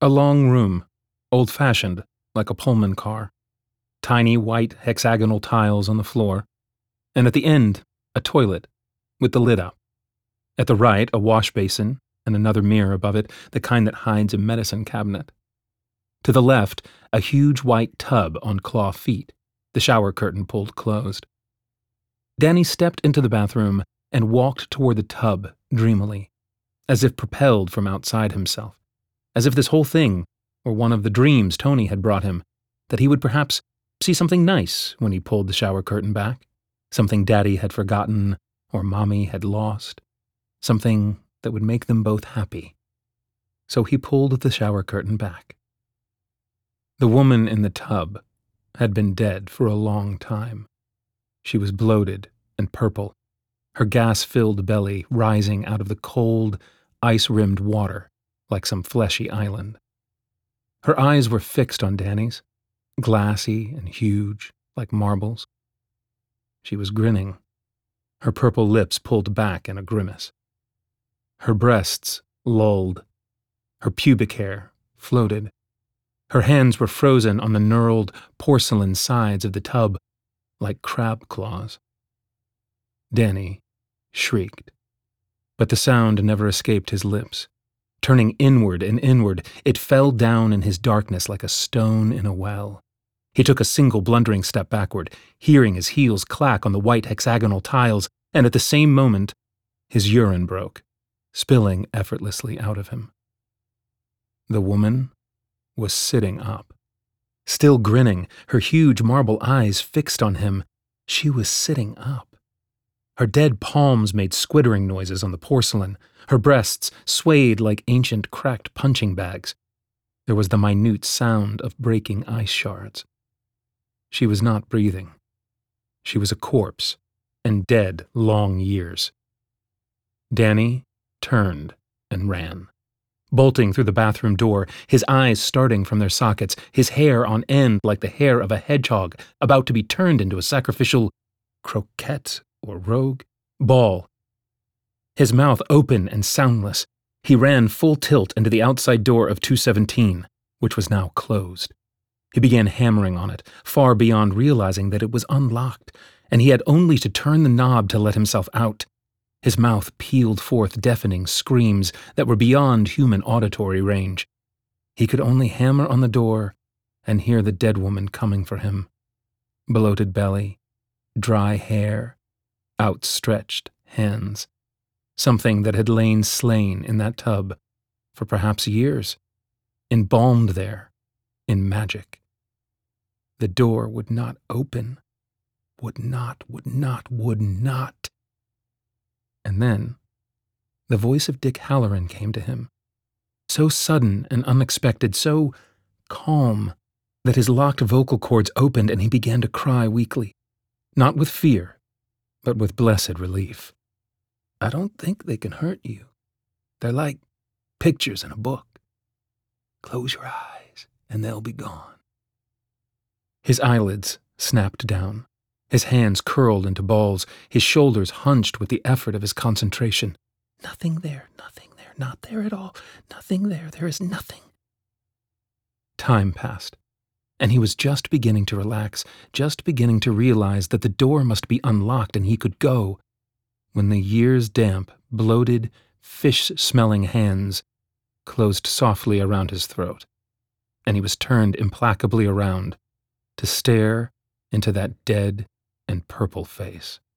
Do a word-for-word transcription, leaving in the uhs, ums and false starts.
A long room, old-fashioned, like a Pullman car. Tiny white hexagonal tiles on the floor, and at the end, a toilet, with the lid up. At the right, a wash basin, and another mirror above it, the kind that hides a medicine cabinet. To the left, a huge white tub on claw feet, the shower curtain pulled closed. Danny stepped into the bathroom and walked toward the tub dreamily, as if propelled from outside himself, as if this whole thing were one of the dreams Tony had brought him, that he would perhaps see something nice when he pulled the shower curtain back, something Daddy had forgotten or Mommy had lost, something that would make them both happy. So he pulled the shower curtain back. The woman in the tub had been dead for a long time. She was bloated and purple, her gas-filled belly rising out of the cold, ice-rimmed water like some fleshy island. Her eyes were fixed on Danny's, glassy and huge, like marbles. She was grinning, her purple lips pulled back in a grimace. Her breasts lolled, her pubic hair floated. Her hands were frozen on the knurled porcelain sides of the tub like crab claws. Danny shrieked, but the sound never escaped his lips. Turning inward and inward, it fell down in his darkness like a stone in a well. He took a single blundering step backward, hearing his heels clack on the white hexagonal tiles, and at the same moment, his urine broke, spilling effortlessly out of him. The woman was sitting up. Still grinning, her huge marble eyes fixed on him, she was sitting up. Her dead palms made squittering noises on the porcelain. Her breasts swayed like ancient cracked punching bags. There was the minute sound of breaking ice shards. She was not breathing. She was a corpse, and dead long years. Danny turned and ran, bolting through the bathroom door, his eyes starting from their sockets, his hair on end like the hair of a hedgehog about to be turned into a sacrificial croquette or rogue ball. His mouth open and soundless, he ran full tilt into the outside door of two seventeen, which was now closed. He began hammering on it, far beyond realizing that it was unlocked, and he had only to turn the knob to let himself out. His mouth pealed forth deafening screams that were beyond human auditory range. He could only hammer on the door and hear the dead woman coming for him. Bloated belly, dry hair, outstretched hands. Something that had lain slain in that tub for perhaps years, embalmed there in magic. The door would not open, would not, would not, would not. And then, the voice of Dick Halloran came to him, so sudden and unexpected, so calm, that his locked vocal cords opened and he began to cry weakly, not with fear, but with blessed relief. I don't think they can hurt you. They're like pictures in a book. Close your eyes, and they'll be gone. His eyelids snapped down. His hands curled into balls, his shoulders hunched with the effort of his concentration. Nothing there, nothing there, not there at all, nothing there, there is nothing. Time passed, and he was just beginning to relax, just beginning to realize that the door must be unlocked and he could go, when the year's damp, bloated, fish-smelling hands closed softly around his throat, and he was turned implacably around to stare into that dead and purple face.